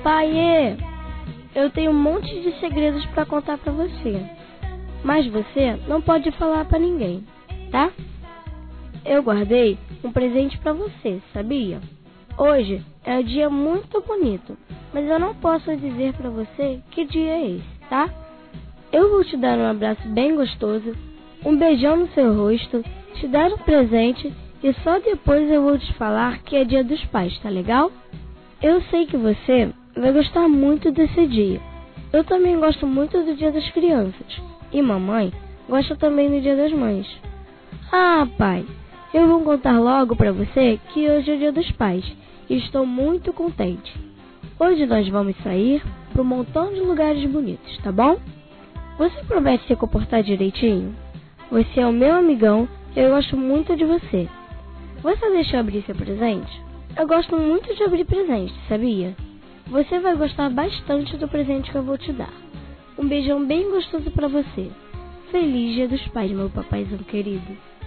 Pai, eu tenho um monte de segredos para contar para você, mas você não pode falar para ninguém, tá? Eu guardei um presente para você, sabia? Hoje é um dia muito bonito, mas eu não posso dizer para você que dia é esse, tá? Eu vou te dar um abraço bem gostoso, um beijão no seu rosto, te dar um presente e só depois eu vou te falar que é dia dos pais, tá legal? Eu sei que você vai gostar muito desse dia. Eu também gosto muito do dia das crianças e mamãe gosta também do dia das mães. Ah, pai, eu vou contar logo para você que hoje é o dia dos pais e estou muito contente. Hoje nós vamos sair para um montão de lugares bonitos, tá bom? Você promete se comportar direitinho? Você é o meu amigão e eu gosto muito de você. Você deixa eu abrir seu presente? Eu gosto muito de abrir presentes, sabia? Você vai gostar bastante do presente que eu vou te dar. Um beijão bem gostoso para você. Feliz Dia dos Pais, meu papaizão querido.